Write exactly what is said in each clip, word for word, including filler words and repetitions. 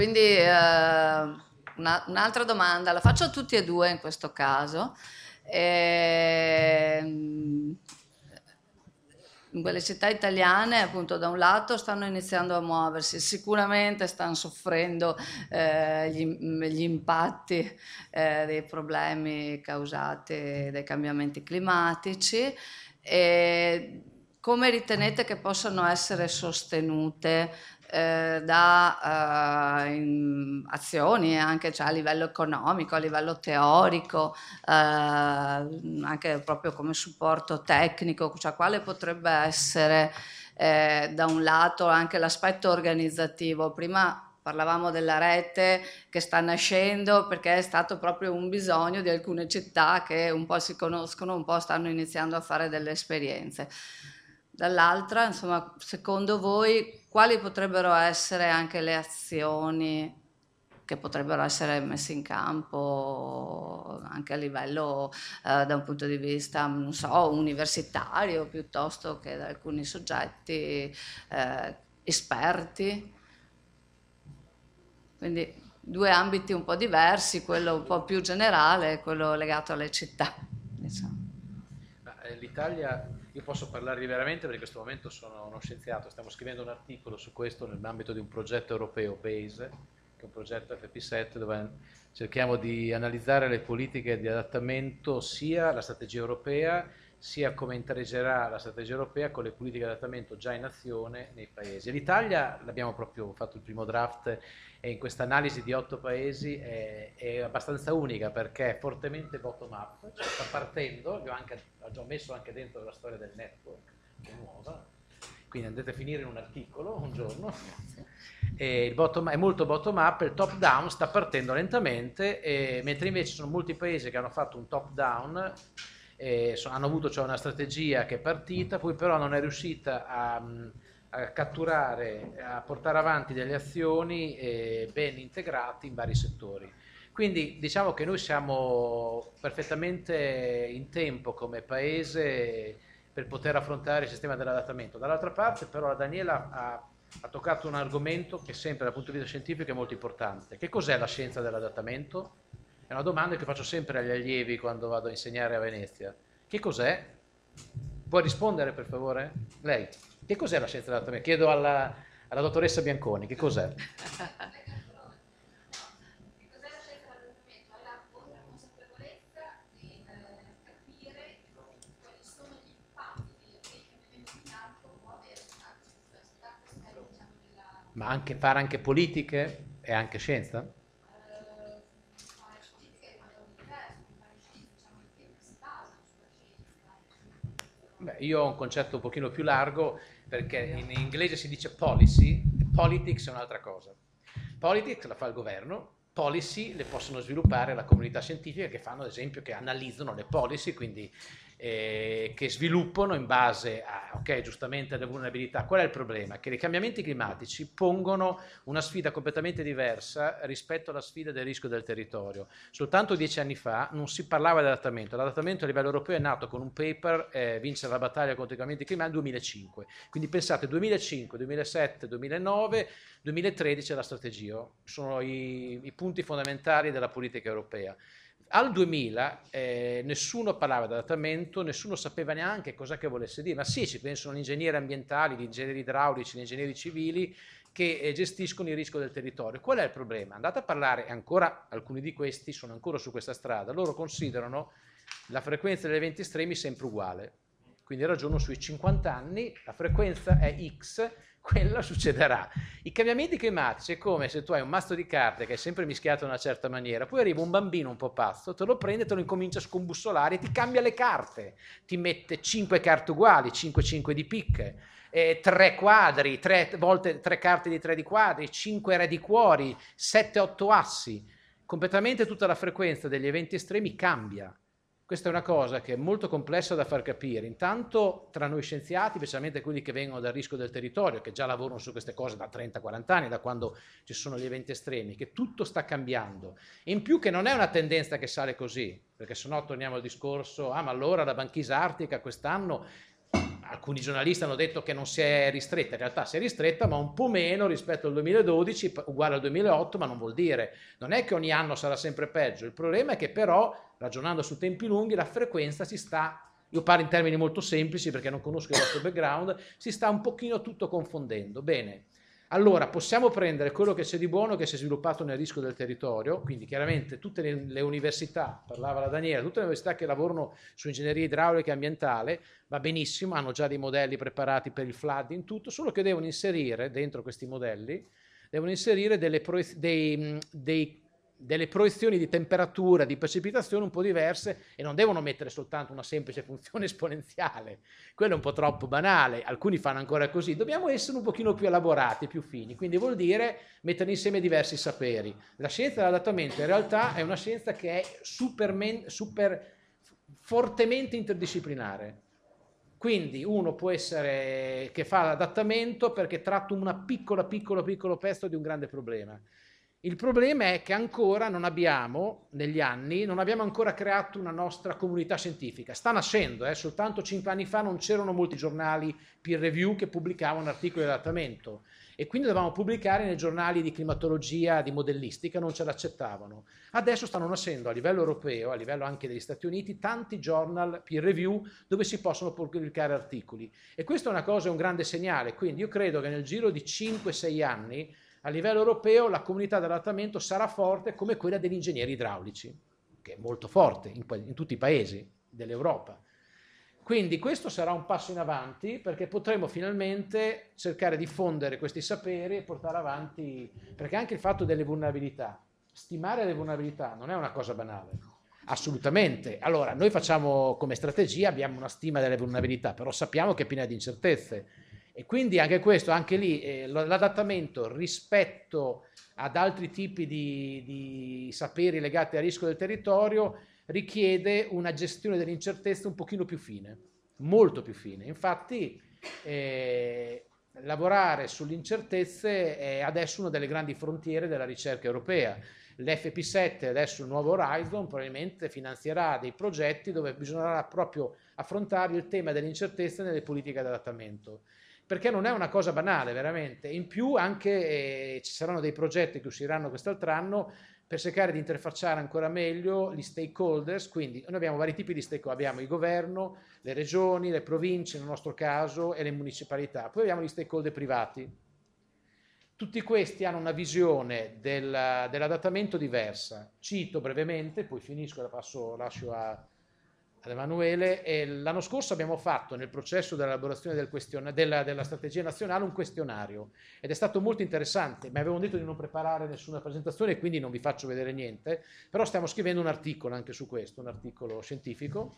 Quindi eh, una- un'altra domanda, la faccio a tutti e due in questo caso. Ehm, in quelle città italiane, appunto, da un lato stanno iniziando a muoversi, sicuramente stanno soffrendo eh, gli, gli impatti eh, dei problemi causati dai cambiamenti climatici. E come ritenete che possano essere sostenute eh, da eh, in- azioni anche cioè, a livello economico, a livello teorico, eh, anche proprio come supporto tecnico, cioè quale potrebbe essere eh, da un lato anche l'aspetto organizzativo? Prima parlavamo della rete che sta nascendo perché è stato proprio un bisogno di alcune città che un po' si conoscono, un po' stanno iniziando a fare delle esperienze. Dall'altra, insomma, secondo voi quali potrebbero essere anche le azioni che potrebbero essere messe in campo anche a livello eh, da un punto di vista, non so, universitario piuttosto che da alcuni soggetti eh, esperti? Quindi due ambiti un po' diversi, quello un po' più generale e quello legato alle città, diciamo. Ma, eh, L'Italia, io posso parlare liberamente perché in questo momento sono uno scienziato, stiamo scrivendo un articolo su questo nell'ambito di un progetto europeo, BASE, che è un progetto F P sette dove cerchiamo di analizzare le politiche di adattamento sia la strategia europea, sia come interagerà la strategia europea con le politiche di adattamento già in azione nei paesi. L'Italia, l'abbiamo proprio fatto il primo draft, e in questa analisi di otto paesi è, è abbastanza unica perché è fortemente bottom up, cioè sta partendo, l'ho anche, l'ho già messo anche dentro la storia del network, che è nuova, quindi andate a finire in un articolo un giorno. E il bottom, è molto bottom up, il top down sta partendo lentamente, e, mentre invece ci sono molti paesi che hanno fatto un top down, e so, hanno avuto cioè, una strategia che è partita, poi però non è riuscita a, a catturare, a portare avanti delle azioni eh, ben integrate in vari settori. Quindi diciamo che noi siamo perfettamente in tempo come paese per poter affrontare il sistema dell'adattamento. Dall'altra parte però la Daniela ha, ha toccato un argomento che sempre dal punto di vista scientifico è molto importante. Che cos'è la scienza dell'adattamento? È una domanda che faccio sempre agli allievi quando vado a insegnare a Venezia. Che cos'è? Puoi rispondere per favore? Lei. Che cos'è la scienza dell'adattamento? Chiedo alla, alla dottoressa Bianconi, che cos'è? Ma anche fare anche politiche è anche scienza? Beh, io ho un concetto un pochino più largo perché in inglese si dice policy, e politics è un'altra cosa. Politics la fa il governo, policy le possono sviluppare la comunità scientifica che fanno, ad esempio, che analizzano le policy, quindi eh, che sviluppano in base a, ok, giustamente alle vulnerabilità. Qual è il problema? Che i cambiamenti climatici pongono una sfida completamente diversa rispetto alla sfida del rischio del territorio. Soltanto dieci anni fa non si parlava di adattamento, l'adattamento a livello europeo è nato con un paper, eh, vincere la battaglia contro i cambiamenti climatici nel duemilacinque, quindi pensate duemilacinque, duemilasette, duemilanove, duemilatredici è la strategia, sono i, i punti fondamentali della politica europea. Al duemila eh, nessuno parlava di adattamento, nessuno sapeva neanche cosa che volesse dire, ma sì, ci pensano gli ingegneri ambientali, gli ingegneri idraulici, gli ingegneri civili che eh, gestiscono il rischio del territorio. Qual è il problema? Andate a parlare, ancora alcuni di questi sono ancora su questa strada, loro considerano la frequenza degli eventi estremi sempre uguale, quindi ragionano sui cinquanta anni, la frequenza è X, quello succederà. I cambiamenti climatici è come se tu hai un mazzo di carte che è sempre mischiato in una certa maniera, poi arriva un bambino un po' pazzo, te lo prende, te lo incomincia a scombussolare e ti cambia le carte, ti mette cinque carte uguali, cinque cinque di picche, eh, tre quadri, tre volte tre carte di tre di quadri, cinque re di cuori, sette otto assi, completamente tutta la frequenza degli eventi estremi cambia. Questa è una cosa che è molto complessa da far capire. Intanto tra noi scienziati, specialmente quelli che vengono dal rischio del territorio, che già lavorano su queste cose da trenta quaranta anni, da quando ci sono gli eventi estremi, che tutto sta cambiando. In più che non è una tendenza che sale così, perché sennò torniamo al discorso, ah ma allora la banchisa artica quest'anno alcuni giornalisti hanno detto che non si è ristretta, in realtà si è ristretta, ma un po' meno rispetto al duemiladodici, uguale al duemilaotto, ma non vuol dire, non è che ogni anno sarà sempre peggio. Il problema è che però, ragionando su tempi lunghi, la frequenza si sta, io parlo in termini molto semplici perché non conosco il vostro background, si sta un pochino tutto confondendo. Bene, allora possiamo prendere quello che c'è di buono che si è sviluppato nel rischio del territorio, quindi chiaramente tutte le, le università, parlava la Daniela, tutte le università che lavorano su ingegneria idraulica e ambientale, va benissimo, hanno già dei modelli preparati per il flooding, tutto, solo che devono inserire dentro questi modelli, devono inserire delle, proiez- dei, dei delle proiezioni di temperatura, di precipitazione un po' diverse e non devono mettere soltanto una semplice funzione esponenziale, quello è un po' troppo banale, alcuni fanno ancora così, dobbiamo essere un pochino più elaborati, più fini, quindi vuol dire mettere insieme diversi saperi. La scienza dell'adattamento in realtà è una scienza che è super, super fortemente interdisciplinare, quindi uno può essere che fa l'adattamento perché tratta una piccola, piccola, piccolo pezzo di un grande problema. Il problema è che ancora non abbiamo, negli anni, non abbiamo ancora creato una nostra comunità scientifica. Sta nascendo, eh? Soltanto cinque anni fa non c'erano molti giornali peer review che pubblicavano articoli di adattamento e quindi dovevamo pubblicare nei giornali di climatologia, di modellistica, non ce l'accettavano. Adesso stanno nascendo a livello europeo, a livello anche degli Stati Uniti, tanti journal peer review dove si possono pubblicare articoli. E questo è una cosa, è un grande segnale. Quindi io credo che nel giro di cinque sei anni a livello europeo la comunità d'adattamento sarà forte come quella degli ingegneri idraulici, che è molto forte in, in tutti i paesi dell'Europa. Quindi questo sarà un passo in avanti perché potremo finalmente cercare di diffondere questi saperi e portare avanti, perché anche il fatto delle vulnerabilità, stimare le vulnerabilità non è una cosa banale, assolutamente. Allora, noi facciamo come strategia, abbiamo una stima delle vulnerabilità, però sappiamo che è piena di incertezze. E quindi anche questo, anche lì, eh, l'adattamento rispetto ad altri tipi di, di saperi legati al rischio del territorio richiede una gestione dell'incertezza un pochino più fine, molto più fine. Infatti eh, lavorare sulle incertezze è adesso una delle grandi frontiere della ricerca europea. L'F P sette, adesso il nuovo Horizon, probabilmente finanzierà dei progetti dove bisognerà proprio affrontare il tema dell'incertezza nelle politiche di adattamento. Perché non è una cosa banale, veramente. In più anche eh, ci saranno dei progetti che usciranno quest'altro anno per cercare di interfacciare ancora meglio gli stakeholders, quindi noi abbiamo vari tipi di stakeholder, abbiamo il governo, le regioni, le province nel nostro caso e le municipalità, poi abbiamo gli stakeholder privati. Tutti questi hanno una visione del, dell'adattamento diversa. Cito brevemente, poi finisco e la passo, lascio a... ad Emanuele. E l'anno scorso abbiamo fatto nel processo dell'elaborazione del question- della, della strategia nazionale un questionario ed è stato molto interessante. Mi avevano detto di non preparare nessuna presentazione e quindi non vi faccio vedere niente, però stiamo scrivendo un articolo anche su questo, un articolo scientifico,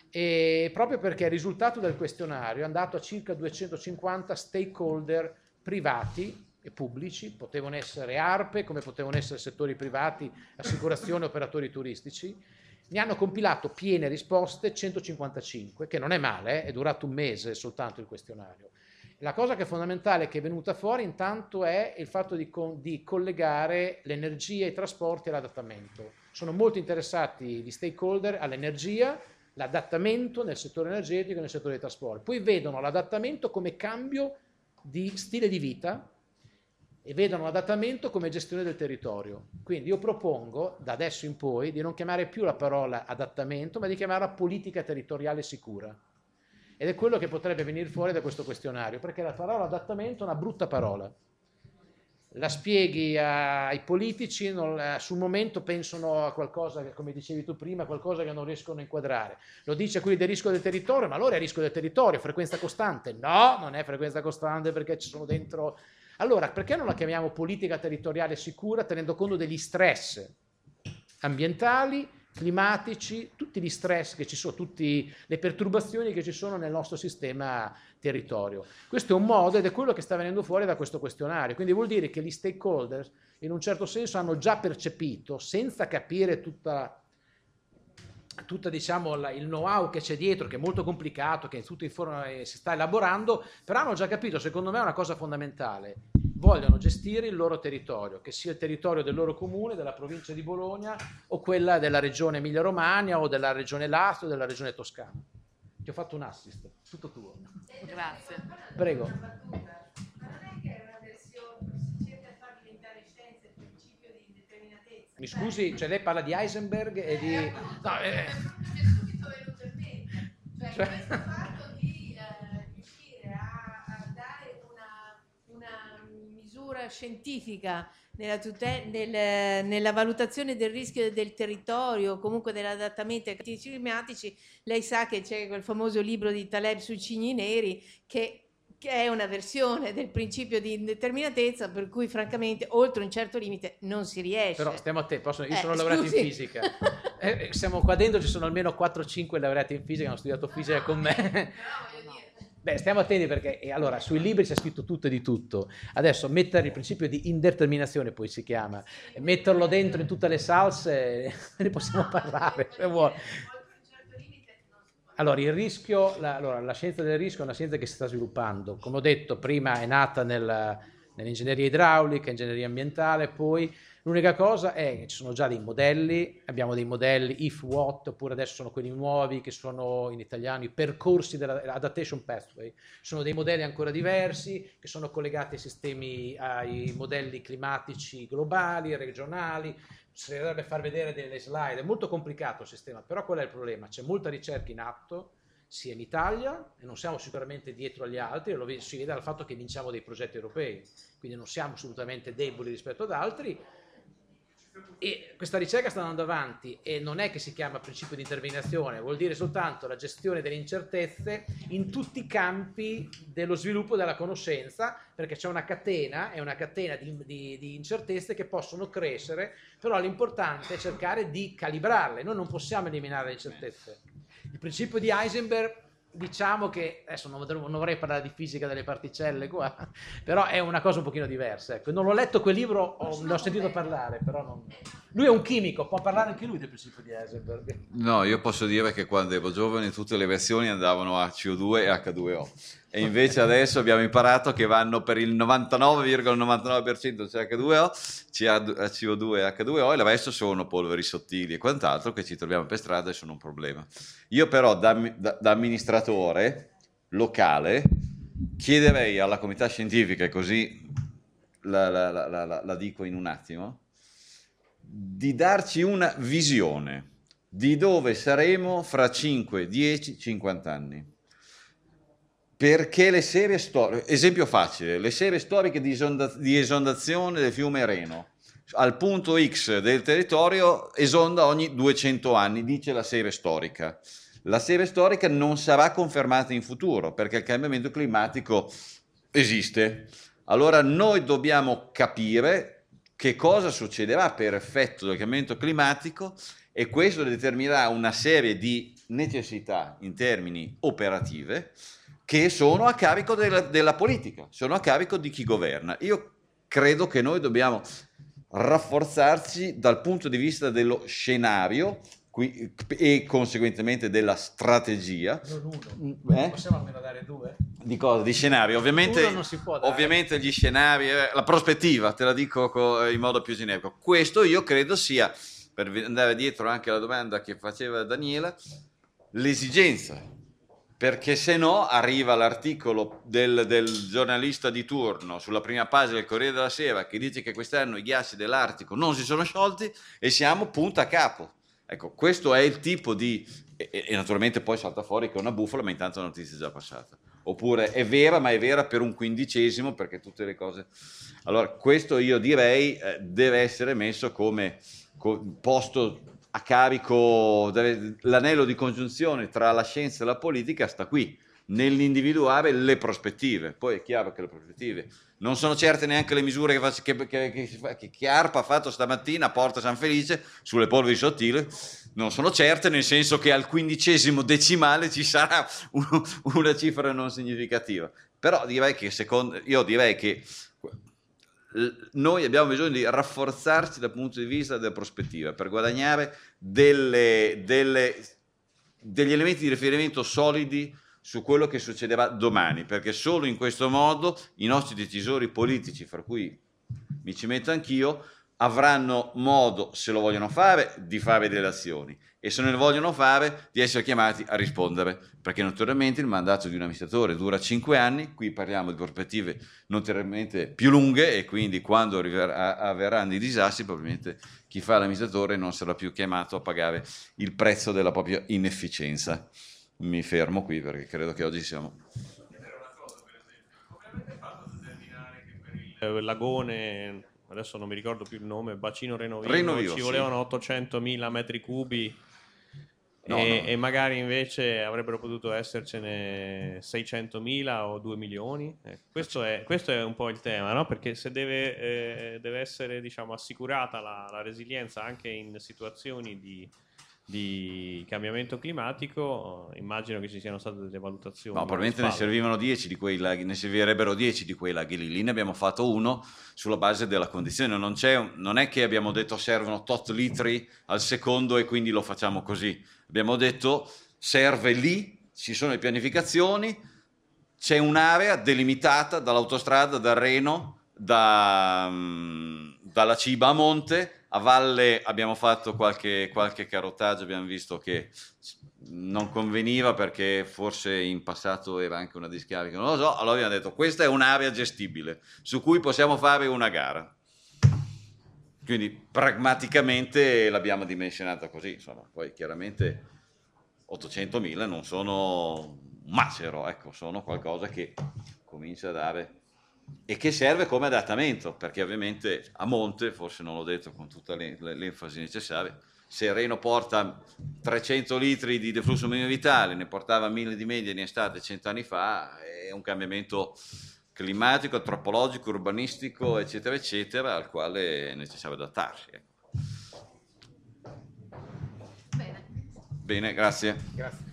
e proprio perché il risultato del questionario è andato a circa duecentocinquanta stakeholder privati e pubblici, potevano essere ARPE come potevano essere settori privati, assicurazioni, operatori turistici. Ne hanno compilato piene risposte centocinquantacinque, che non è male, eh? È durato un mese soltanto il questionario. La cosa che è fondamentale che è venuta fuori intanto è il fatto di, con, di collegare l'energia, i trasporti e l'adattamento. Sono molto interessati gli stakeholder all'energia, l'adattamento nel settore energetico e nel settore dei trasporti. Poi vedono l'adattamento come cambio di stile di vita e vedono l'adattamento come gestione del territorio. Quindi io propongo da adesso in poi di non chiamare più la parola adattamento, ma di chiamarla politica territoriale sicura. Ed è quello che potrebbe venire fuori da questo questionario, perché la parola adattamento è una brutta parola. La spieghi ai politici, non, sul momento pensano a qualcosa che, come dicevi tu prima, qualcosa che non riescono a inquadrare. Lo dice quelli del rischio del territorio, ma allora è rischio del territorio, frequenza costante. No, non è frequenza costante perché ci sono dentro... Allora, perché non la chiamiamo politica territoriale sicura tenendo conto degli stress ambientali, climatici, tutti gli stress che ci sono, tutte le perturbazioni che ci sono nel nostro sistema territorio? Questo è un modo ed è quello che sta venendo fuori da questo questionario. Quindi vuol dire che gli stakeholders in un certo senso hanno già percepito, senza capire tutta... tutto diciamo, il know-how che c'è dietro, che è molto complicato, che tutto in forma, eh, si sta elaborando, però hanno già capito, secondo me, una cosa fondamentale: vogliono gestire il loro territorio, che sia il territorio del loro comune, della provincia di Bologna o quella della regione Emilia-Romagna o della regione Lazio o della regione Toscana. Ti ho fatto un assist, tutto tuo. Grazie. Prego. Ma non è che è una versione, si cerca di far diventare scienza il principio di indeterminatezza. Mi scusi, cioè lei parla di Heisenberg e di... No, eh. È subito venuto in mente. Cioè, Cioè- questo fatto di eh, riuscire a, a dare una, una misura scientifica nella, tute- nel- nella valutazione del rischio del territorio, comunque dell'adattamento ai cambiamenti climatici, lei sa che c'è quel famoso libro di Taleb sui cigni neri che che è una versione del principio di indeterminatezza, per cui francamente oltre un certo limite non si riesce. Però stiamo a te, posso... io Eh, sono laureato scusi. in fisica. Eh, siamo qua dentro, ci sono almeno quattro cinque laureati in fisica che hanno studiato fisica con me. Però voglio dire, Beh, stiamo attenti perché e allora sui libri c'è scritto tutto e di tutto. Adesso mettere il principio di indeterminazione, poi si chiama, e metterlo dentro in tutte le salse, ne possiamo parlare se vuole. oltre un certo limite non si può. Allora, il rischio, la, allora, la scienza del rischio è una scienza che si sta sviluppando. Come ho detto, prima è nata nel, nell'ingegneria idraulica, ingegneria ambientale, poi l'unica cosa è che ci sono già dei modelli, abbiamo dei modelli if what, oppure adesso sono quelli nuovi che sono in italiano i percorsi dell'adaptation pathway. Sono dei modelli ancora diversi che sono collegati ai sistemi, ai modelli climatici globali, regionali. Si dovrebbe far vedere delle slide, è molto complicato il sistema, però qual è il problema? C'è molta ricerca in atto, sia in Italia, e non siamo sicuramente dietro agli altri, lo si vede dal fatto che vinciamo dei progetti europei, quindi non siamo assolutamente deboli rispetto ad altri, e questa ricerca sta andando avanti e non è che si chiama principio di interminazione, vuol dire soltanto la gestione delle incertezze in tutti i campi dello sviluppo della conoscenza, perché c'è una catena, è una catena di, di, di incertezze che possono crescere, però l'importante è cercare di calibrarle, noi non possiamo eliminare le incertezze. Il principio di Heisenberg, diciamo che, adesso non, non vorrei parlare di fisica delle particelle qua, però è una cosa un pochino diversa. Ecco. Non ho letto quel libro, ho, ne ho sentito parlare, però non... Lui è un chimico, può parlare anche lui del principio di Heisenberg. No, io posso dire che quando ero giovane tutte le versioni andavano a C O due e H due O e invece adesso abbiamo imparato che vanno per il novantanove virgola novantanove per cento C H due O, C O due e H due O e il resto sono polveri sottili e quant'altro che ci troviamo per strada e sono un problema. Io però da, da, da amministratore locale chiederei alla comunità scientifica, e così la, la, la, la, la dico in un attimo, di darci una visione di dove saremo fra cinque, dieci, cinquanta anni. Perché le serie storiche, esempio facile, le serie storiche di, esonda, di esondazione del fiume Reno, al punto X del territorio esonda ogni duecento anni, dice la serie storica. La serie storica non sarà confermata in futuro perché il cambiamento climatico esiste. Allora noi dobbiamo capire che cosa succederà per effetto del cambiamento climatico e questo determinerà una serie di necessità in termini operative che sono a carico della, della politica, sono a carico di chi governa. Io credo che noi dobbiamo rafforzarci dal punto di vista dello scenario qui, e conseguentemente della strategia. Non uno. Eh? Possiamo almeno dare due? Di cosa? Di scenario. Ovviamente, Uno non si può dare. ovviamente gli scenari, eh, la prospettiva, te la dico co- in modo più generico. Questo io credo sia, per andare dietro anche alla domanda che faceva Daniela, l'esigenza. Perché se no arriva l'articolo del, del giornalista di turno sulla prima pagina del Corriere della Sera che dice che quest'anno i ghiacci dell'Artico non si sono sciolti e siamo punta a capo. Ecco, questo è il tipo di... E, e naturalmente poi salta fuori che è una bufala, ma intanto la notizia è già passata. Oppure è vera, ma è vera per un quindicesimo, perché tutte le cose... Allora, questo io direi eh, deve essere messo come co- posto... a carico, l'anello di congiunzione tra la scienza e la politica sta qui, nell'individuare le prospettive. Poi è chiaro che le prospettive non sono certe neanche le misure che, faccio, che, che, che, che ARPA ha fatto stamattina a Porta San Felice sulle polveri sottili, non sono certe, nel senso che al quindicesimo decimale ci sarà un, una cifra non significativa. Però direi che secondo, io direi che noi abbiamo bisogno di rafforzarci dal punto di vista della prospettiva per guadagnare delle, delle, degli elementi di riferimento solidi su quello che succederà domani, perché solo in questo modo i nostri decisori politici, fra cui mi ci metto anch'io, avranno modo, se lo vogliono fare, di fare delle azioni, e se non le vogliono fare, di essere chiamati a rispondere, perché naturalmente il mandato di un amministratore dura cinque anni, qui parliamo di prospettive notoriamente più lunghe, e quindi quando avverranno i disastri probabilmente chi fa l'amministratore non sarà più chiamato a pagare il prezzo della propria inefficienza. Mi fermo qui perché credo che oggi siamo... Il lagone, adesso non mi ricordo più il nome, bacino Reno Vivo, Reno Vivo, ci sì. volevano ottocentomila metri cubi No, e, no. e magari invece avrebbero potuto essercene seicentomila o due milioni. Eh, questo, è, questo è un po' il tema, no? Perché se deve, eh, deve essere, diciamo, assicurata la, la resilienza anche in situazioni di, di cambiamento climatico, immagino che ci siano state delle valutazioni. No, probabilmente ne servivano dieci di quei laghi, ne servirebbero dieci di quei laghi lì. Lì ne abbiamo fatto uno sulla base della condizione. Non, c'è, non è che abbiamo detto servono tot litri al secondo e quindi lo facciamo così. Abbiamo detto serve lì, ci sono le pianificazioni, c'è un'area delimitata dall'autostrada, dal Reno, da, dalla Ciba a monte. A valle abbiamo fatto qualche, qualche carotaggio, abbiamo visto che non conveniva perché forse in passato era anche una discarica, non lo so, allora abbiamo detto questa è un'area gestibile su cui possiamo fare una gara. Quindi pragmaticamente l'abbiamo dimensionata così, insomma, poi chiaramente ottocentomila non sono un macero, ecco, sono qualcosa che comincia a dare e che serve come adattamento, perché ovviamente a monte, forse non l'ho detto con tutta l'enfasi necessaria, se il Reno porta trecento litri di deflusso minimo vitale, ne portava mille di media in estate cent'anni fa, è un cambiamento climatico, antropologico, urbanistico, eccetera, eccetera, al quale è necessario adattarsi. Ecco. Bene. Bene, grazie. Grazie.